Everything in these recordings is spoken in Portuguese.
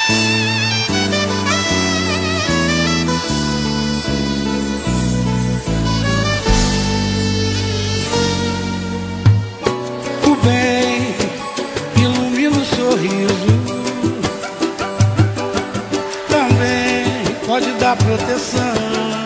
O bem ilumina o sorriso, também pode dar proteção.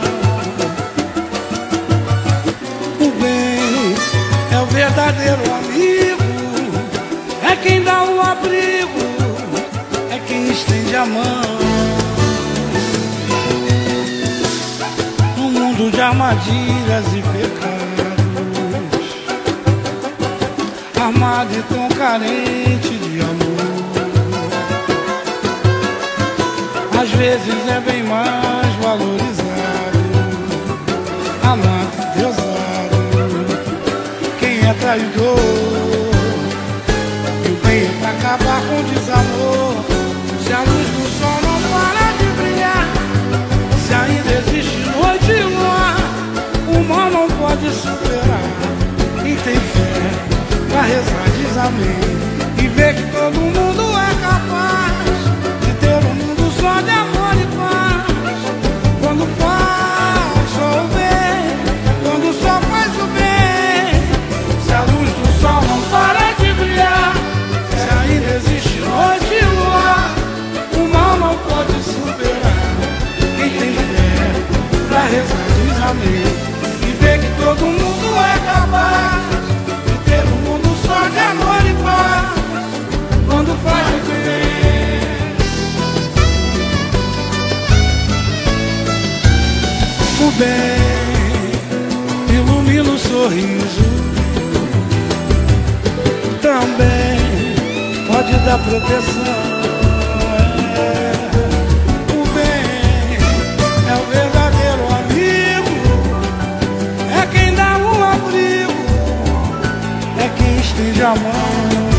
O bem é o verdadeiro amigo, é quem dá o abrigo, é quem estende a mão. No mundo de armadilhas e pecados, amado e tão carente de amor, às vezes é bem mais valorizado, amado e deusado, quem é traidor. E o bem é pra acabar com o desamor. Se a luz do sol não para de brilhar, se ainda existe noite e luar, o mal não pode superar. Quem tem fé pra rezar diz amém, e vê que todo mundo é capaz de ter um mundo só de amor e paz. Quando faz só o bem, quando só faz o bem, se a luz do sol não para de brilhar, se ainda existe noite e luar, o mal não pode superar. Quem tem fé pra rezar diz amém, e vê que todo mundo é capaz de ter um mundo só de amor e paz. Quando faz o bem, o bem ilumina o sorriso, também pode dar proteção. O bem é o verdadeiro amigo, é quem dá um abrigo, é quem estende a mão.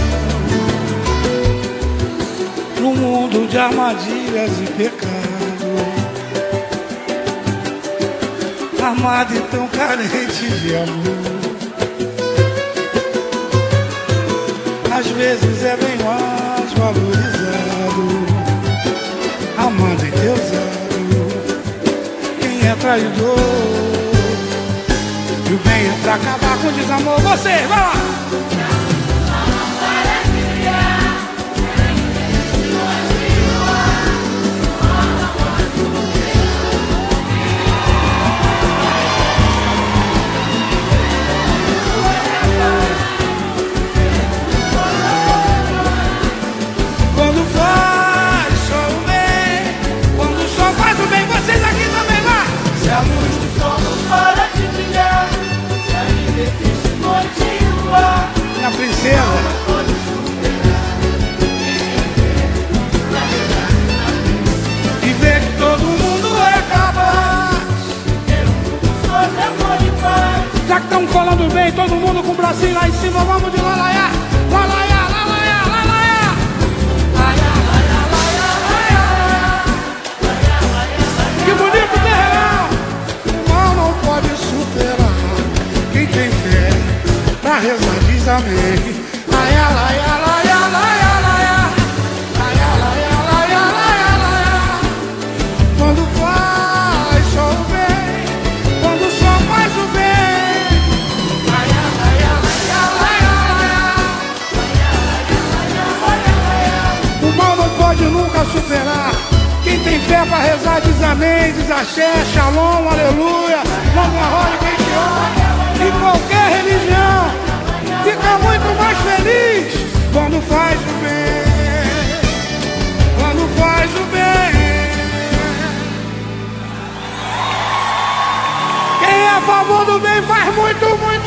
No mundo de armadilhas e pecado, amado e tão carente de amor, às vezes é bem mais valorizado, amado e deusado, quem é traidor. E o bem é pra acabar com o desamor. Você, vai lá! E ver que todo mundo é capaz, já que estamos falando bem, todo mundo com o bracinho lá em cima, vamos de lalaiá, lalaiá, lalaiá, lalaiá, lalaiá, lalaiá, lalaiá. Que bonito terreno! O mal não pode superar. Quem tem fé pra rezar diz amém. Laia, laia, laia, laia, laia, laia, laia, laia, laia, laia. Quando faz só o bem, quando só faz o bem. Laia, laia, laia, laia, laia, laia. O mal não pode nunca superar. Quem tem fé pra rezar diz amém, diz axé, shalom, aleluia. Vamos a roda quem te ama, em qualquer religião. Fica muito mais feliz quando faz o bem, quando faz o bem. Quem é a favor do bem faz muito, muito.